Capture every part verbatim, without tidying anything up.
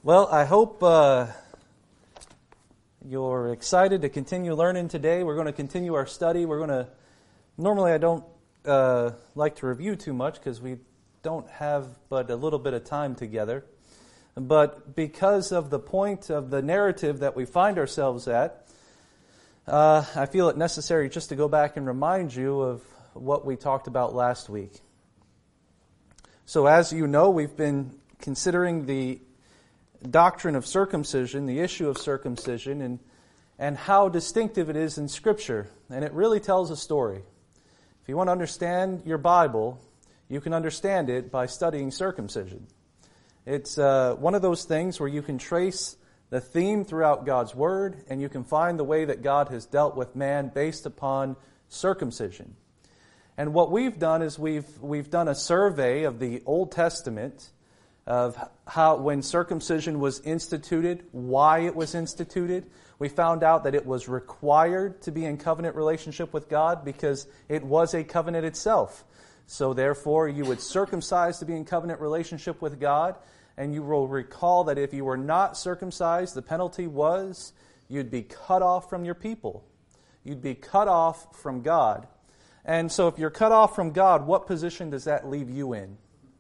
Well, I hope uh, you're excited to continue learning today. We're going to continue our study. We're going to, normally I don't uh, like to review too much because we don't have but a little bit of time together. But because of the point of the narrative that we find ourselves at, uh, I feel it necessary just to go back and remind you of what we talked about last week. So as you know, we've been considering the doctrine of circumcision, the issue of circumcision, and and how distinctive it is in Scripture. And it really tells a story. If you want to understand your Bible, you can understand it by studying circumcision. It's uh, one of those things where you can trace the theme throughout God's Word, and you can find the way that God has dealt with man based upon circumcision. And what we've done is we've we've done a survey of the Old Testament of how when circumcision was instituted, why it was instituted. We found out that it was required to be in covenant relationship with God because it was a covenant itself. So therefore, you would circumcise to be in covenant relationship with God, and you will recall that if you were not circumcised, the penalty was you'd be cut off from your people. You'd be cut off from God. And so if you're cut off from God, what position does that leave you in?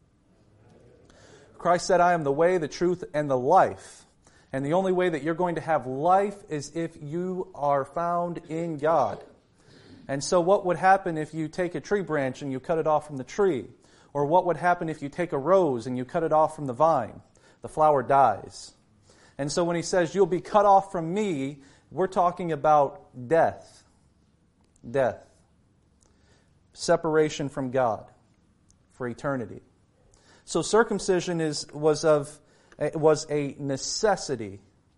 Christ said, I am the way, the truth, and the life. And the only way that you're going to have life is if you are found in God. And so what would happen if you take a tree branch and you cut it off from the tree? Or what would happen if you take a rose and you cut it off from the vine? The flower dies. And so when he says, you'll be cut off from me, we're talking about death. Death. Separation from God for eternity. So circumcision is was of was a necessity,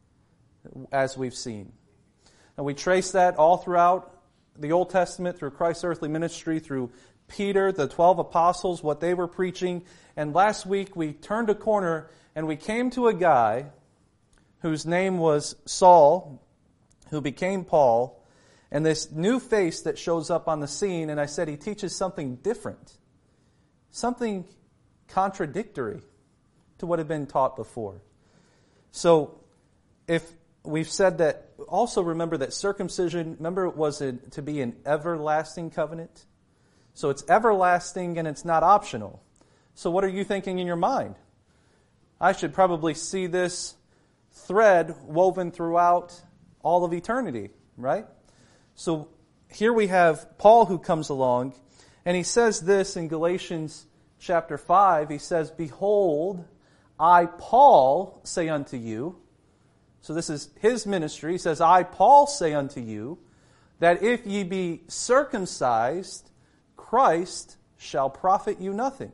as we've seen. And we trace that all throughout the Old Testament, through Christ's earthly ministry, through Peter, the twelve apostles, what they were preaching. And last week we turned a corner and we came to a guy whose name was Saul, who became Paul, and this new face that shows up on the scene, and I said he teaches something different. Something contradictory to what had been taught before. So, if we've said that, also remember that circumcision, remember it was a, to be an everlasting covenant? So it's everlasting and it's not optional. So what are you thinking in your mind? I should probably see this thread woven throughout all of eternity, right? So here we have Paul who comes along, and he says this in Galatians chapter five. He says, Behold, I, Paul, say unto you. So this is his ministry. He says, I, Paul, say unto you, that if ye be circumcised, Christ shall profit you nothing.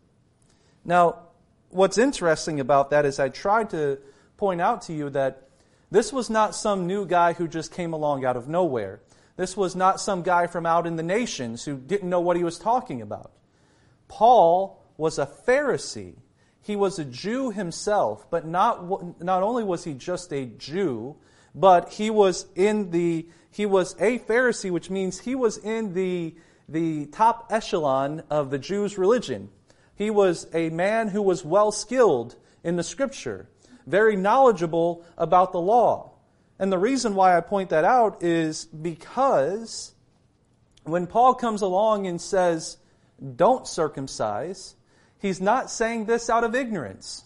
Now, what's interesting about that is I tried to point out to you that this was not some new guy who just came along out of nowhere. This was not some guy from out in the nations who didn't know what he was talking about. Paul was a Pharisee. He was a Jew himself, but not not only was he just a Jew, but he was in the he was a Pharisee, which means he was in the the top echelon of the Jews' religion. He was a man who was well skilled in the Scripture, very knowledgeable about the law. And the reason why I point that out is because when Paul comes along and says, don't circumcise, he's not saying this out of ignorance.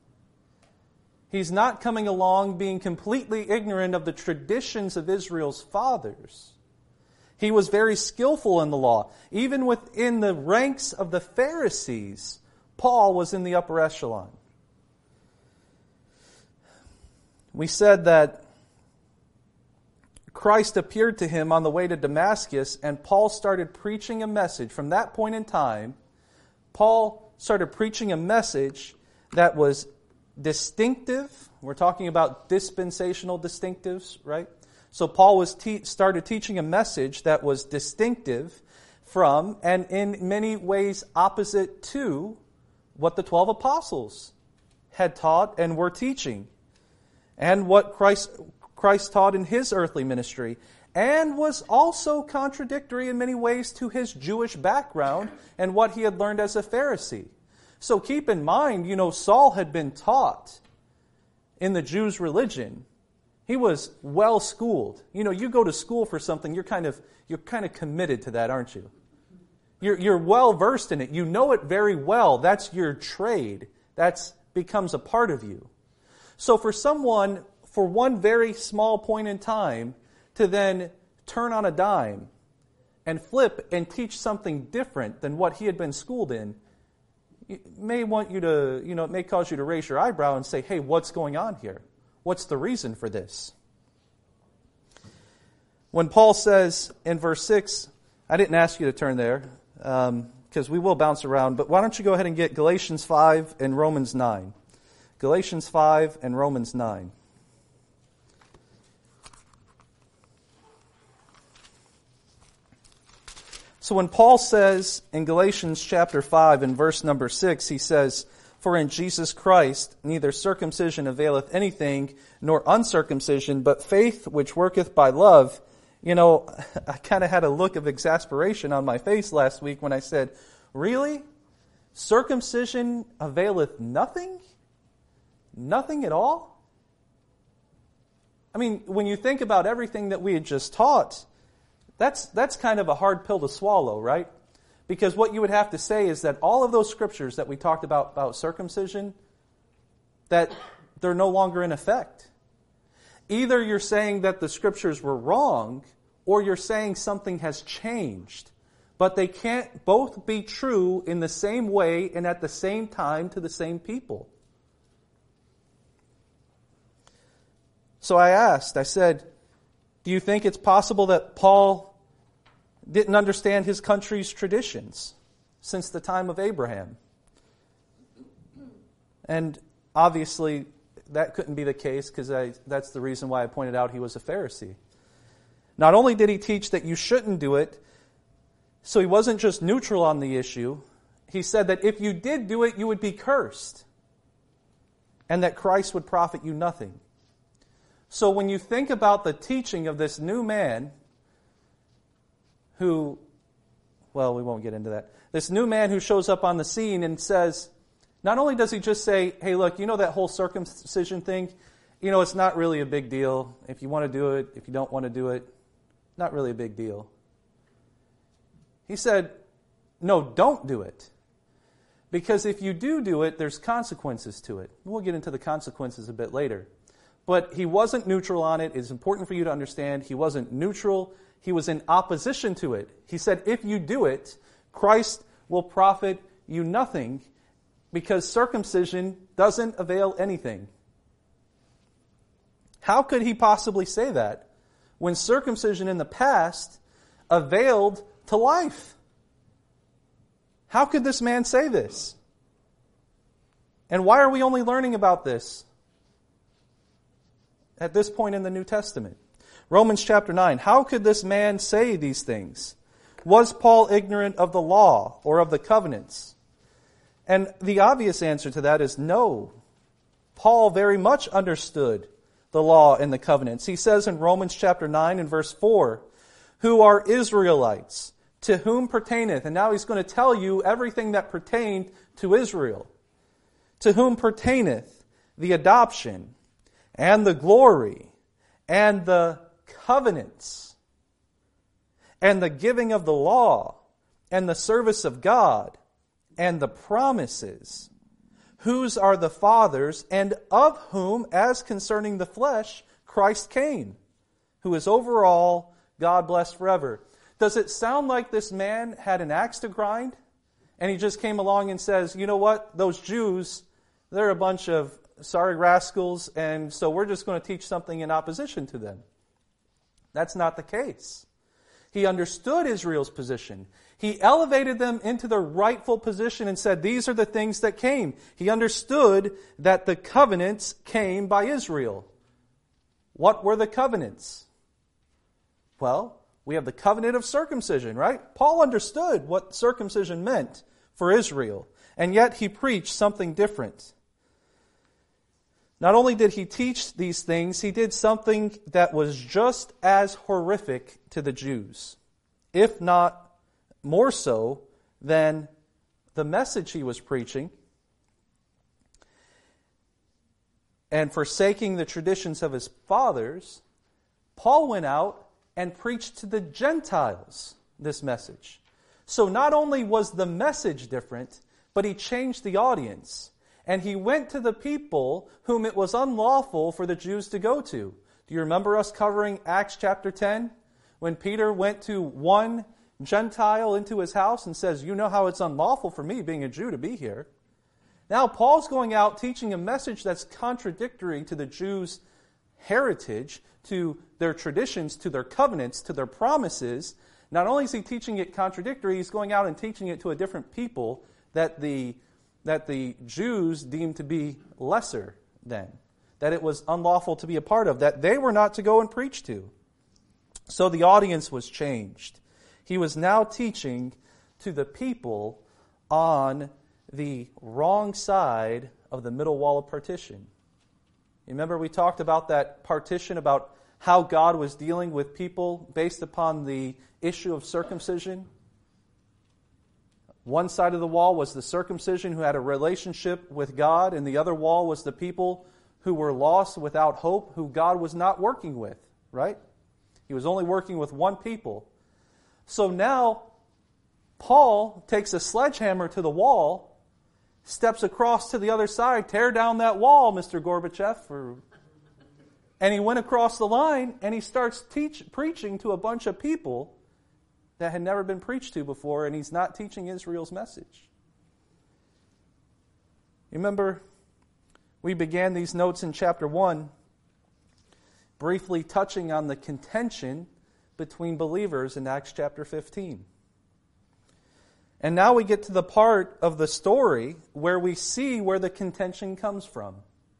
He's not coming along being completely ignorant of the traditions of Israel's fathers. He was very skillful in the law. Even within the ranks of the Pharisees, Paul was in the upper echelon. We said that Christ appeared to him on the way to Damascus, and Paul started preaching a message. From that point in time, Paul started preaching a message that was distinctive. We're talking about dispensational distinctives, right? So Paul was te- started teaching a message that was distinctive from, and in many ways opposite to, what the twelve apostles had taught and were teaching, and what Christ Christ taught in his earthly ministry, and was also contradictory in many ways to his Jewish background and what he had learned as a Pharisee. So keep in mind, you know, Saul had been taught in the Jews' religion. He was well schooled. You know, you go to school for something, you're kind of you're kind of committed to that, aren't you? You're you're well versed in it. You know it very well. That's your trade. That's becomes a part of you. So for someone, for one very small point in time, to then turn on a dime and flip and teach something different than what he had been schooled in, it may want you to, you know, it may cause you to raise your eyebrow and say, hey, what's going on here? What's the reason for this? When Paul says in verse six, I didn't ask you to turn there, because um, we will bounce around, but why don't you go ahead and get Galatians five and Romans nine. Galatians five and Romans nine. So when Paul says in Galatians chapter five and verse number six, he says, for in Jesus Christ neither circumcision availeth anything, nor uncircumcision, but faith which worketh by love. You know, I kind of had a look of exasperation on my face last week when I said, really? Circumcision availeth nothing? Nothing at all? I mean, when you think about everything that we had just taught, that's that's kind of a hard pill to swallow, right? Because what you would have to say is that all of those scriptures that we talked about about circumcision, that they're no longer in effect. Either you're saying that the scriptures were wrong, or you're saying something has changed. But they can't both be true in the same way and at the same time to the same people. So I asked, I said, do you think it's possible that Paul didn't understand his country's traditions since the time of Abraham? And obviously, that couldn't be the case, because that's the reason why I pointed out he was a Pharisee. Not only did he teach that you shouldn't do it, so he wasn't just neutral on the issue. He said that if you did do it, you would be cursed, and that Christ would profit you nothing. So when you think about the teaching of this new man who, well, we won't get into that. This new man who shows up on the scene and says, not only does he just say, hey, look, you know that whole circumcision thing? You know, it's not really a big deal. If you want to do it, if you don't want to do it, not really a big deal. He said, no, don't do it. Because if you do do it, there's consequences to it. We'll get into the consequences a bit later. But he wasn't neutral on it. It's important for you to understand. He wasn't neutral. He was in opposition to it. He said, if you do it, Christ will profit you nothing, because circumcision doesn't avail anything. How could he possibly say that when circumcision in the past availed to life? How could this man say this? And why are we only learning about this at this point in the New Testament? Romans chapter nine. How could this man say these things? Was Paul ignorant of the law or of the covenants? And the obvious answer to that is no. Paul very much understood the law and the covenants. He says in Romans chapter nine and verse four, who are Israelites, to whom pertaineth, and now he's going to tell you everything that pertained to Israel, to whom pertaineth the adoption and the glory and the covenants and the giving of the law and the service of God and the promises, whose are the fathers, and of whom, as concerning the flesh, Christ came, who is over all, God blessed forever. Does it sound like this man had an axe to grind? And he just came along and says, you know what, those Jews, they're a bunch of sorry rascals, and so we're just going to teach something in opposition to them. That's not the case. He understood Israel's position. He elevated them into their rightful position and said, these are the things that came. He understood that the covenants came by Israel. What were the covenants? Well, we have the covenant of circumcision, right? Paul understood what circumcision meant for Israel, and yet he preached something different. Not only did he teach these things, he did something that was just as horrific to the Jews, if not more so than the message he was preaching. and forsaking the traditions of his fathers, Paul went out and preached to the Gentiles this message. So not only was the message different, but he changed the audience. And he went to the people whom it was unlawful for the Jews to go to. Do you remember us covering Acts chapter ten? When Peter went to one Gentile into his house and says, you know how it's unlawful for me, being a Jew, to be here. Now Paul's going out teaching a message that's contradictory to the Jews' heritage, to their traditions, to their covenants, to their promises. Not only is he teaching it contradictory, he's going out and teaching it to a different people that the, that the Jews deemed to be lesser than, that it was unlawful to be a part of, that they were not to go and preach to. So the audience was changed. He was now teaching to the people on the wrong side of the middle wall of partition. You remember we talked about that partition, about how God was dealing with people based upon the issue of circumcision? One side of the wall was the circumcision who had a relationship with God, and the other wall was the people who were lost without hope, who God was not working with, right? He was only working with one people. So now, Paul takes a sledgehammer to the wall, steps across to the other side, tear down that wall, Mister Gorbachev, or, and he went across the line, and he starts teach, preaching to a bunch of people that had never been preached to before, and he's not teaching Israel's message. You remember, we began these notes in chapter one, briefly touching on the contention between believers in Acts chapter fifteen. And now we get to the part of the story where we see where the contention comes from.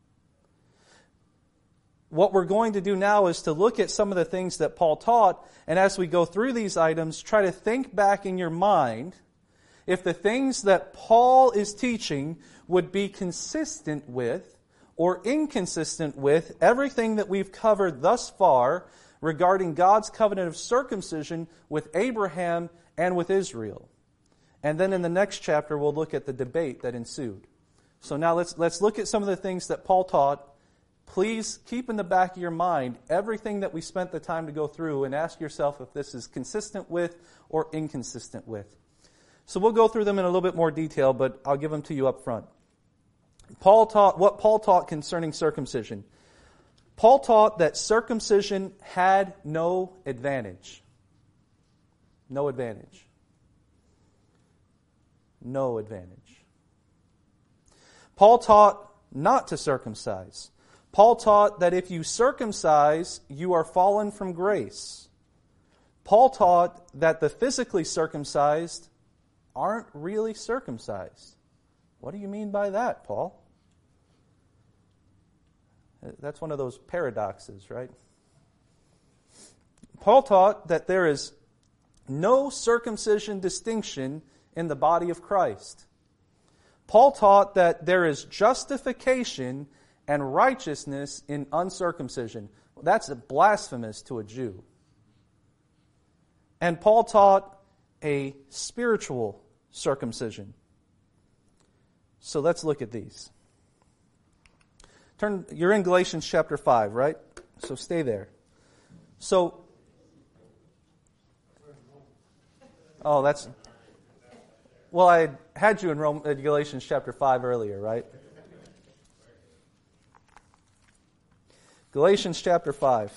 What we're going to do now is to look at some of the things that Paul taught, and as we go through these items, try to think back in your mind if the things that Paul is teaching would be consistent with or inconsistent with everything that we've covered thus far regarding God's covenant of circumcision with Abraham and with Israel. And then in the next chapter, we'll look at the debate that ensued. So now let's, let's look at some of the things that Paul taught. Please keep in the back of your mind everything that we spent the time to go through and ask yourself if this is consistent with or inconsistent with. So we'll go through them in a little bit more detail, but I'll give them to you up front. Paul taught what Paul taught concerning circumcision. Paul taught that circumcision had no advantage. No advantage. No advantage. Paul taught not to circumcise. Paul taught that if you circumcise, you are fallen from grace. Paul taught that the physically circumcised aren't really circumcised. What do you mean by that, Paul? That's one of those paradoxes, right? Paul taught that there is no circumcision distinction in the body of Christ. Paul taught that there is justification and righteousness in uncircumcision. That's blasphemous to a Jew. And Paul taught a spiritual circumcision. So let's look at these. Turn, you're in Galatians chapter five, right? So stay there. So, oh, that's, well, I had you in Rome, uh, Galatians chapter five earlier, right? Galatians chapter five.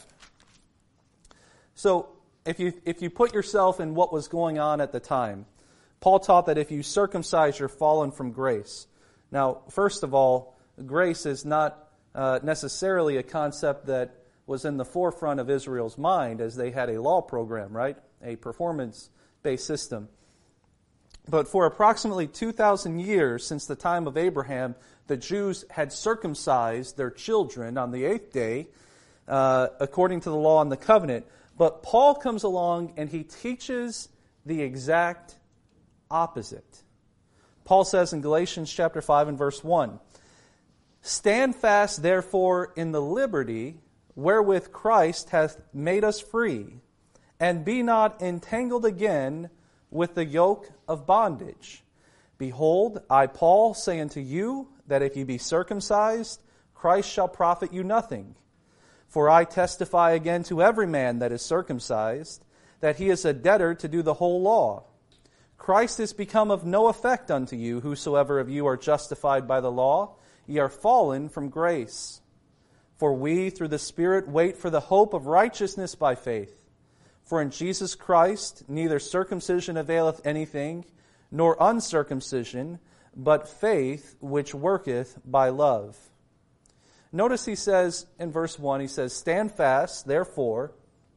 So, if you if you put yourself in what was going on at the time, Paul taught that if you circumcise, you're fallen from grace. Now, first of all, grace is not uh, necessarily a concept that was in the forefront of Israel's mind, as they had a law program, right? A performance-based system. But for approximately two thousand years since the time of Abraham, the Jews had circumcised their children on the eighth day, uh, according to the law and the covenant. But Paul comes along and he teaches the exact opposite. Paul says in Galatians chapter five and verse one, "Stand fast, therefore, in the liberty wherewith Christ hath made us free, and be not entangled again with the yoke of bondage. Behold, I, Paul, say unto you, that if ye be circumcised, Christ shall profit you nothing. For I testify again to every man that is circumcised, that he is a debtor to do the whole law. Christ is become of no effect unto you, whosoever of you are justified by the law, ye are fallen from grace. For we, through the Spirit, wait for the hope of righteousness by faith. For in Jesus Christ neither circumcision availeth anything, nor uncircumcision, but faith which worketh by love. Notice he says in verse one, he says, Stand fast, therefore,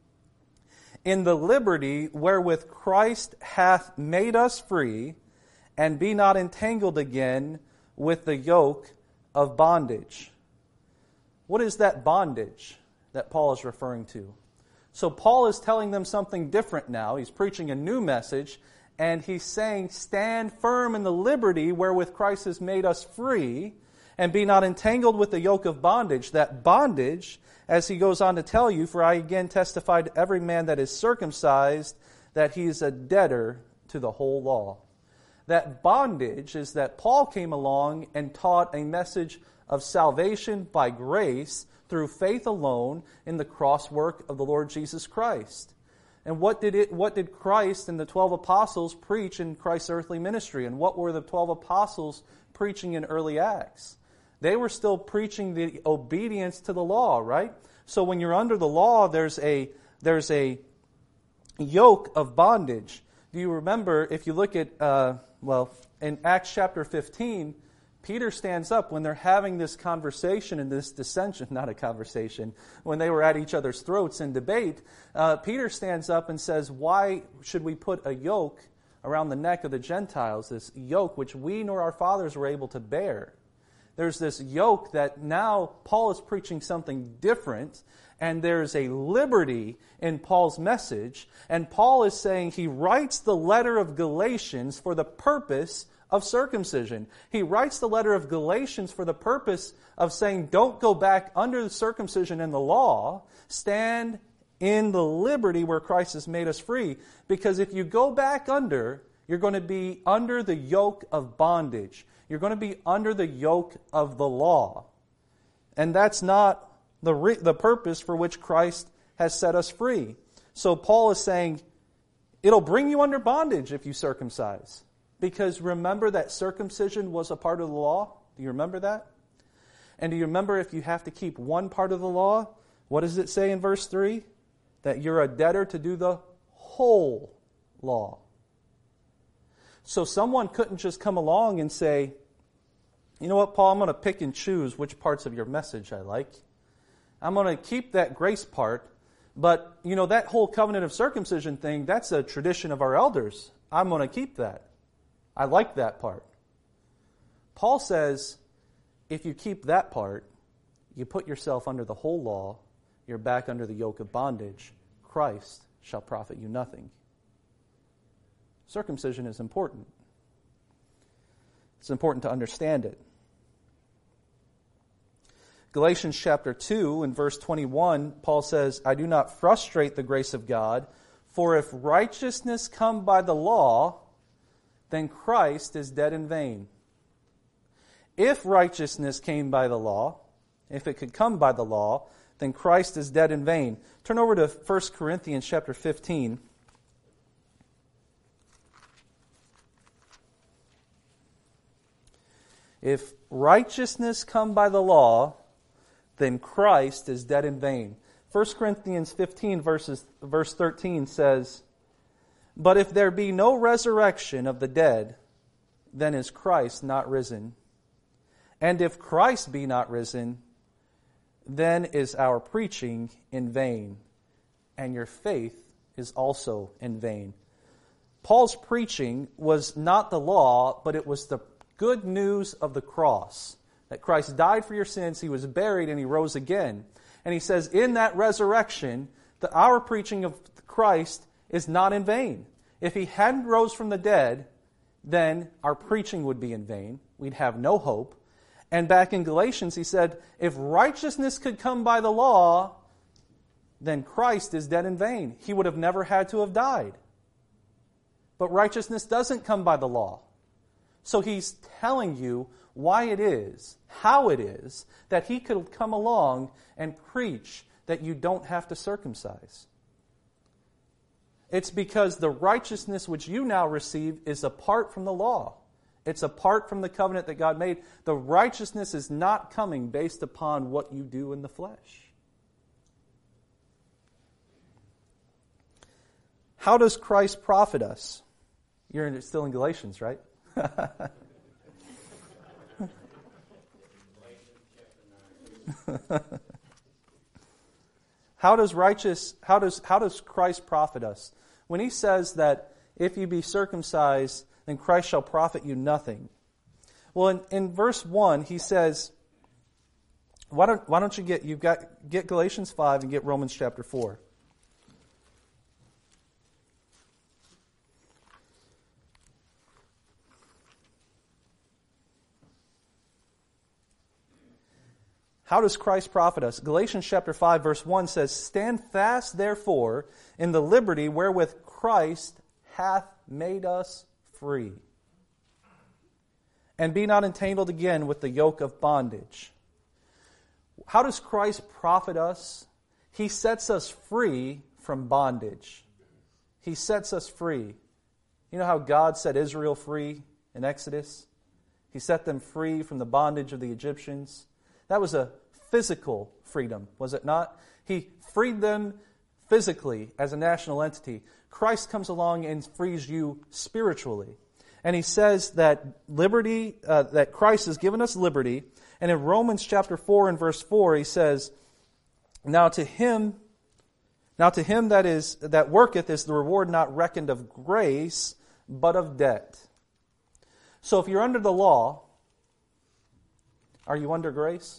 in the liberty wherewith Christ hath made us free, and be not entangled again with the yoke of bondage. What is that bondage that Paul is referring to? So Paul is telling them something different now. He's preaching a new message, and he's saying, stand firm in the liberty wherewith Christ has made us free, and be not entangled with the yoke of bondage. That bondage, as he goes on to tell you, for I again testify to every man that is circumcised, that he is a debtor to the whole law. That bondage is that Paul came along and taught a message of salvation by grace through faith alone in the cross work of the Lord Jesus Christ. And what did it? What did Christ and the twelve apostles preach in Christ's earthly ministry? And what were the twelve apostles preaching in early Acts? They were still preaching the obedience to the law, right? So when you're under the law, there's a there's a yoke of bondage. Do you remember, if you look at, uh, well, in Acts chapter fifteen, Peter stands up when they're having this conversation and this dissension, not a conversation, when they were at each other's throats in debate. Uh, Peter stands up and says, why should we put a yoke around the neck of the Gentiles, this yoke which we nor our fathers were able to bear? There's this yoke that now Paul is preaching something different, and there's a liberty in Paul's message. And Paul is saying he writes the letter of Galatians for the purpose of circumcision. He writes the letter of Galatians for the purpose of saying, don't go back under the circumcision and the law. Stand in the liberty where Christ has made us free. Because if you go back under, you're going to be under the yoke of bondage. You're going to be under the yoke of the law. And that's not the re- the purpose for which Christ has set us free. So Paul is saying, it'll bring you under bondage if you circumcise. Because remember that circumcision was a part of the law? Do you remember that? And do you remember if you have to keep one part of the law? What does it say in verse three? That you're a debtor to do the whole law. So someone couldn't just come along and say, you know what, Paul, I'm going to pick and choose which parts of your message I like. I'm going to keep that grace part, but, you know, that whole covenant of circumcision thing, that's a tradition of our elders. I'm going to keep that. I like that part. Paul says, if you keep that part, you put yourself under the whole law, you're back under the yoke of bondage. Christ shall profit you nothing. Circumcision is important. It's important to understand it. Galatians chapter two and verse twenty-one, Paul says, I do not frustrate the grace of God, for if righteousness come by the law, then Christ is dead in vain. If righteousness came by the law, if it could come by the law, then Christ is dead in vain. Turn over to First Corinthians chapter fifteen. If righteousness come by the law, then Christ is dead in vain. First Corinthians fifteen verses, verse thirteen says, But if there be no resurrection of the dead, then is Christ not risen. And if Christ be not risen, then is our preaching in vain, and your faith is also in vain. Paul's preaching was not the law, but it was the good news of the cross. That Christ died for your sins, He was buried, and He rose again. And he says, in that resurrection, that our preaching of Christ is not in vain. If He hadn't rose from the dead, then our preaching would be in vain. We'd have no hope. And back in Galatians, he said, if righteousness could come by the law, then Christ is dead in vain. He would have never had to have died. But righteousness doesn't come by the law. So he's telling you why it is, how it is, that he could come along and preach that you don't have to circumcise. It's because the righteousness which you now receive is apart from the law. It's apart from the covenant that God made. The righteousness is not coming based upon what you do in the flesh. How does Christ profit us? You're still in Galatians, right? How does righteous how does how does Christ profit us? When he says that if you be circumcised, then Christ shall profit you nothing. Well, in, in verse one, he says, why don't why don't you get you've got get Galatians five and get Romans chapter four. How does Christ profit us? Galatians chapter five verse one says, "Stand fast therefore in the liberty wherewith Christ hath made us free. And be not entangled again with the yoke of bondage." How does Christ profit us? He sets us free from bondage. He sets us free. You know how God set Israel free in Exodus? He set them free from the bondage of the Egyptians. That was a physical freedom, was it not? He freed them physically as a national entity. Christ comes along and frees you spiritually. And he says that liberty, uh, that Christ has given us liberty. And in Romans chapter four and verse four, he says, Now to him, now to him that is that worketh is the reward not reckoned of grace, but of debt. So if you're under the law, are you under grace?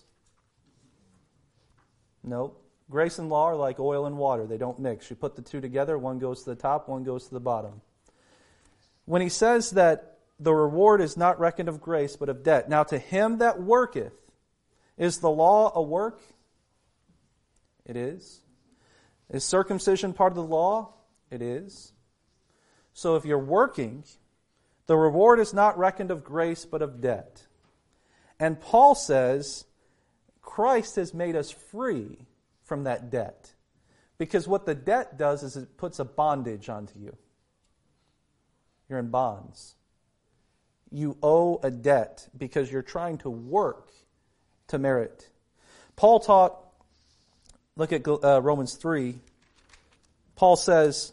No. Grace and law are like oil and water. They don't mix. You put the two together, one goes to the top, one goes to the bottom. When he says that the reward is not reckoned of grace, but of debt. Now to him that worketh, is the law a work? It is. Is circumcision part of the law? It is. So if you're working, the reward is not reckoned of grace, but of debt. And Paul says, Christ has made us free from that debt. Because what the debt does is it puts a bondage onto you. You're in bonds. You owe a debt because you're trying to work to merit. Paul taught, look at uh, Romans three. Paul says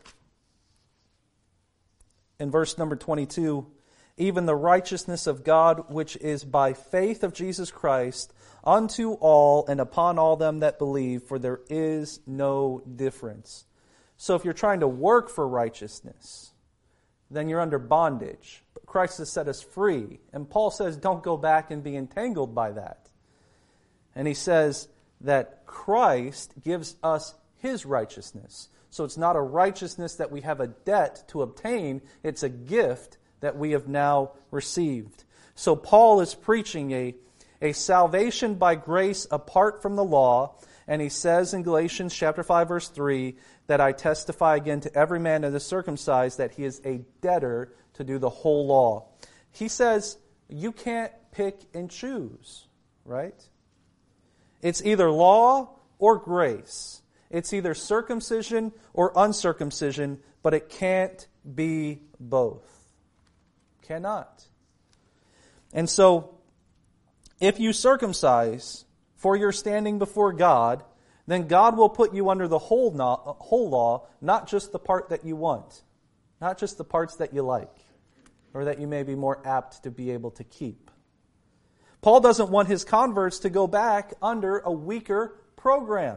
in verse number twenty-two, "Even the righteousness of God, which is by faith of Jesus Christ, unto all and upon all them that believe, for there is no difference." So if you're trying to work for righteousness, then you're under bondage. But Christ has set us free. And Paul says, don't go back and be entangled by that. And he says that Christ gives us his righteousness. So it's not a righteousness that we have a debt to obtain. It's a gift that we have now received. So Paul is preaching a, a salvation by grace apart from the law. And he says in Galatians chapter five, verse three, that I testify again to every man that is circumcised that he is a debtor to do the whole law. He says you can't pick and choose, right? It's either law or grace. It's either circumcision or uncircumcision, but it can't be both. Cannot. And so, if you circumcise for your standing before God, then God will put you under the whole, no, whole law, not just the part that you want, not just the parts that you like, or that you may be more apt to be able to keep. Paul doesn't want his converts to go back under a weaker program.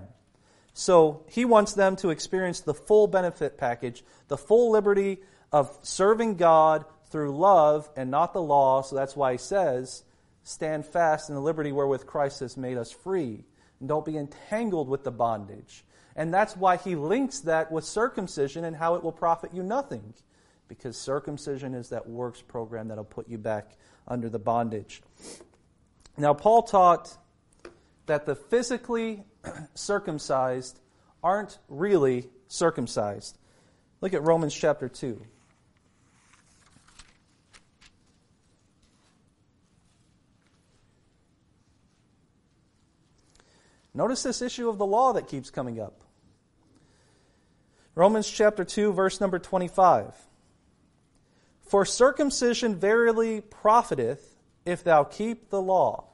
So he wants them to experience the full benefit package, the full liberty of serving God through love and not the law. So that's why he says, stand fast in the liberty wherewith Christ has made us free. And don't be entangled with the bondage. And that's why he links that with circumcision and how it will profit you nothing. Because circumcision is that works program that will put you back under the bondage. Now, Paul taught that the physically circumcised aren't really circumcised. Look at Romans chapter two. Notice this issue of the law that keeps coming up. Romans chapter two, verse number twenty-five. For circumcision verily profiteth, if thou keep the law.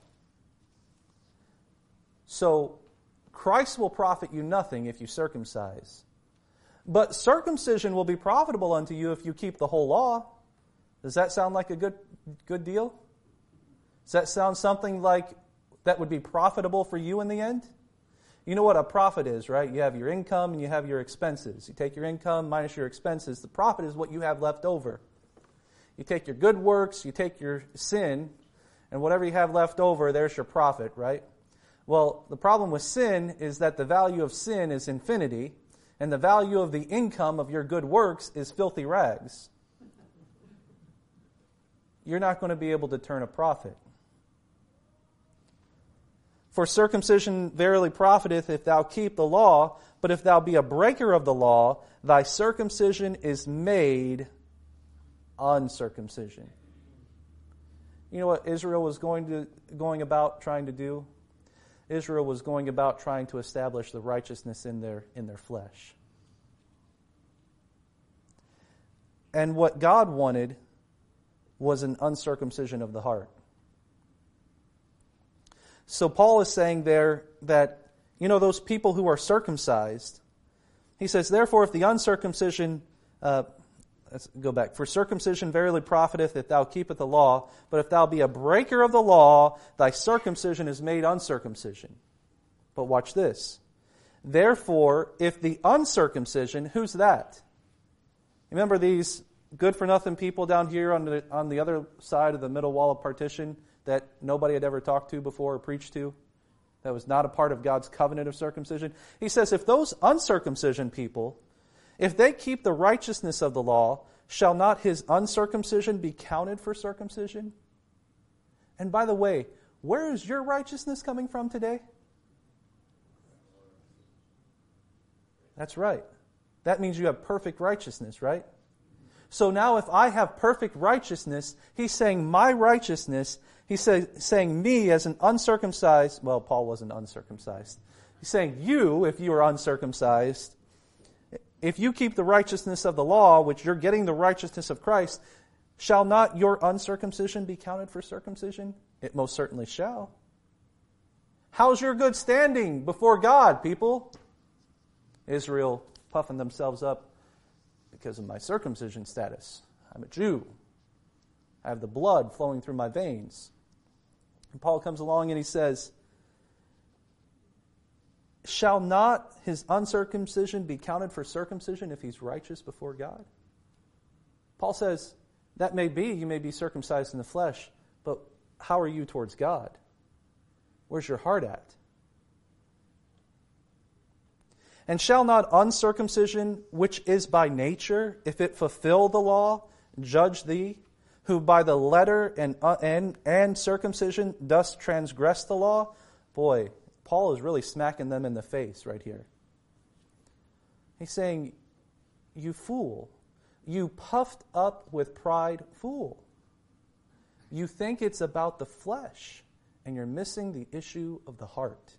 So, Christ will profit you nothing if you circumcise. But circumcision will be profitable unto you if you keep the whole law. Does that sound like a good good deal? Does that sound something like that would be profitable for you in the end? You know what a profit is, right? You have your income and you have your expenses. You take your income minus your expenses. The profit is what you have left over. You take your good works, you take your sin, and whatever you have left over, there's your profit, right? Well, the problem with sin is that the value of sin is infinity, and the value of the income of your good works is filthy rags. You're not going to be able to turn a profit. For circumcision verily profiteth if thou keep the law, but if thou be a breaker of the law, thy circumcision is made uncircumcision. You know what Israel was going to going about trying to do? Israel was going about trying to establish the righteousness in their in their flesh. And what God wanted was an uncircumcision of the heart. So Paul is saying there that, you know, those people who are circumcised, he says, therefore if the uncircumcision, uh, let's go back, for circumcision verily profiteth if thou keepeth the law, but if thou be a breaker of the law, thy circumcision is made uncircumcision. But watch this. Therefore, if the uncircumcision, who's that? Remember these good-for-nothing people down here on the on the other side of the middle wall of partition that nobody had ever talked to before or preached to? That was not a part of God's covenant of circumcision. He says, if those uncircumcision people, if they keep the righteousness of the law, shall not his uncircumcision be counted for circumcision? And by the way, where is your righteousness coming from today? That's right. That means you have perfect righteousness, right? So now if I have perfect righteousness, he's saying my righteousness, he's say, saying me as an uncircumcised, well, Paul wasn't uncircumcised. He's saying you, if you are uncircumcised, if you keep the righteousness of the law, which you're getting the righteousness of Christ, shall not your uncircumcision be counted for circumcision? It most certainly shall. How's your good standing before God, people? Israel puffing themselves up because of my circumcision status. I'm a Jew. I have the blood flowing through my veins. And Paul comes along and he says, shall not his uncircumcision be counted for circumcision if he's righteous before God? Paul says, that may be, you may be circumcised in the flesh, but how are you towards God? Where's your heart at? And shall not uncircumcision, which is by nature, if it fulfill the law, judge thee, who by the letter and uh, and and circumcision dost transgress the law? Boy, Paul is really smacking them in the face right here. He's saying, you fool, you puffed up with pride fool. You think it's about the flesh, and you're missing the issue of the heart.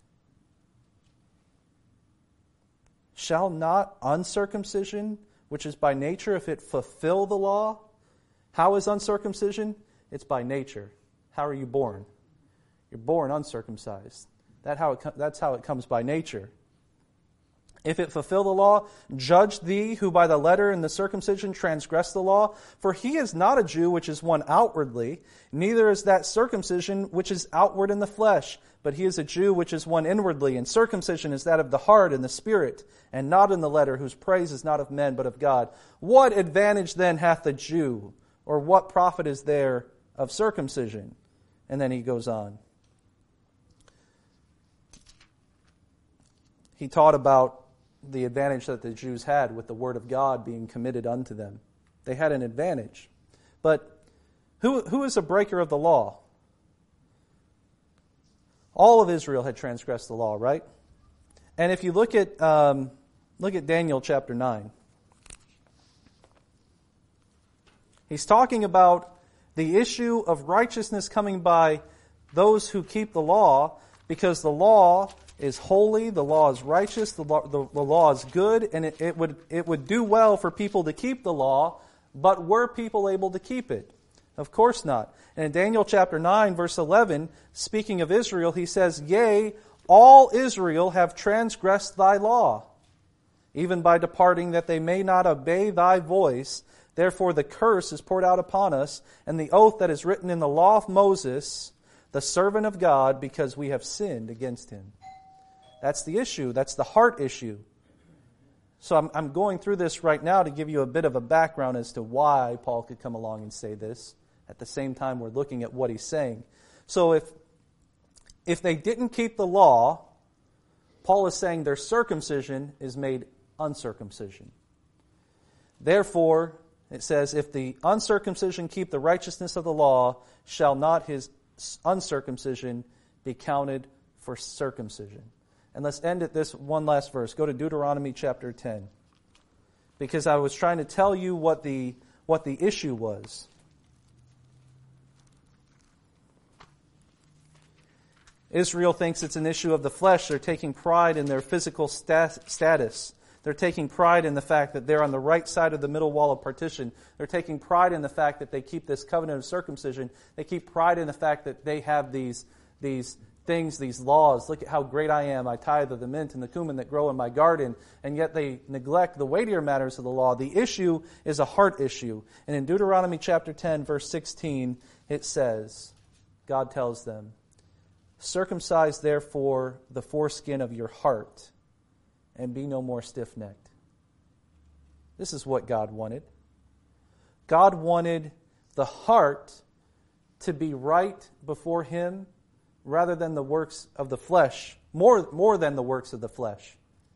Shall not uncircumcision, which is by nature, if it fulfill the law? How is uncircumcision? It's by nature. How are you born? You're born uncircumcised. That how it, that's how it comes by nature. If it fulfill the law, judge thee who by the letter and the circumcision transgress the law. For he is not a Jew which is one outwardly, neither is that circumcision which is outward in the flesh, but he is a Jew which is one inwardly. And circumcision is that of the heart and the spirit, and not in the letter, whose praise is not of men but of God. What advantage then hath the Jew, or what profit is there of circumcision? And then he goes on. He taught about the advantage that the Jews had with the word of God being committed unto them. They had an advantage. But who who is a breaker of the law? All of Israel had transgressed the law, right? And if you look at um, look at Daniel chapter nine, he's talking about the issue of righteousness coming by those who keep the law, because the law is holy, the law is righteous, the law, the, the law is good, and it, it would it would do well for people to keep the law, but were people able to keep it? Of course not. And in Daniel chapter nine, verse eleven, speaking of Israel, he says, "Yea, all Israel have transgressed thy law, even by departing, that they may not obey thy voice. Therefore the curse is poured out upon us, and the oath that is written in the law of Moses, the servant of God, because we have sinned against him." That's the issue. That's the heart issue. So I'm, I'm going through this right now to give you a bit of a background as to why Paul could come along and say this. At the same time, we're looking at what he's saying. So if if they didn't keep the law, Paul is saying their circumcision is made uncircumcision. Therefore, it says, if the uncircumcision keep the righteousness of the law, shall not his uncircumcision be counted for circumcision? And let's end at this one last verse. Go to Deuteronomy chapter ten. Because I was trying to tell you what the what the issue was. Israel thinks it's an issue of the flesh. They're taking pride in their physical stat- status. They're taking pride in the fact that they're on the right side of the middle wall of partition. They're taking pride in the fact that they keep this covenant of circumcision. They keep pride in the fact that they have these, these things, these laws. Look at how great I am. I tithe of the mint and the cumin that grow in my garden. And yet they neglect the weightier matters of the law. The issue is a heart issue. And in Deuteronomy chapter ten, verse sixteen, it says, God tells them, "Circumcise therefore the foreskin of your heart, and be no more stiff-necked." This is what God wanted. God wanted the heart to be right before Him rather than the works of the flesh, more, more than the works of the flesh.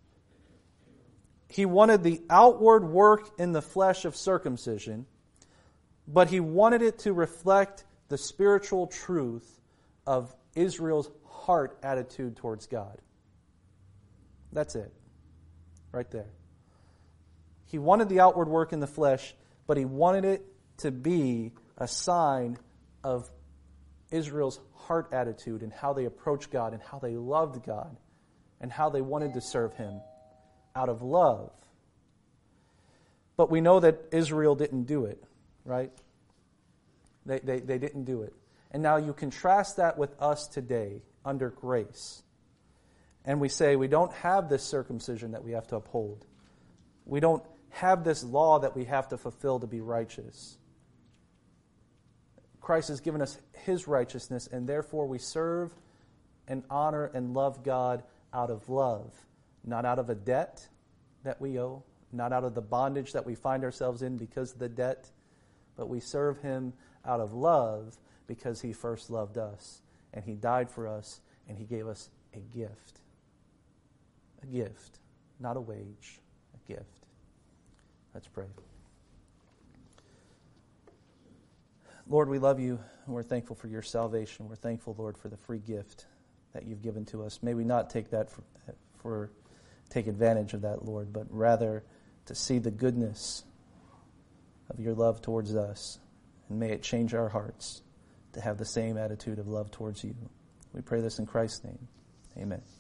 He wanted the outward work in the flesh of circumcision, but He wanted it to reflect the spiritual truth of Israel's heart attitude towards God. That's it. Right there. He wanted the outward work in the flesh, but He wanted it to be a sign of Israel's heart attitude and how they approached God and how they loved God and how they wanted to serve Him out of love. But we know that Israel didn't do it, right? They, they, they didn't do it. And now you contrast that with us today under grace. And we say we don't have this circumcision that we have to uphold. We don't have this law that we have to fulfill to be righteous. Christ has given us His righteousness, and therefore we serve and honor and love God out of love. Not out of a debt that we owe, not out of the bondage that we find ourselves in because of the debt, but we serve Him out of love because He first loved us, and He died for us, and He gave us a gift. A gift, not a wage, a gift. Let's pray. Lord, we love You, and we're thankful for Your salvation. We're thankful, Lord, for the free gift that You've given to us. May we not take that for, for take advantage of that, Lord, but rather to see the goodness of Your love towards us, and may it change our hearts to have the same attitude of love towards You. We pray this in Christ's name. Amen.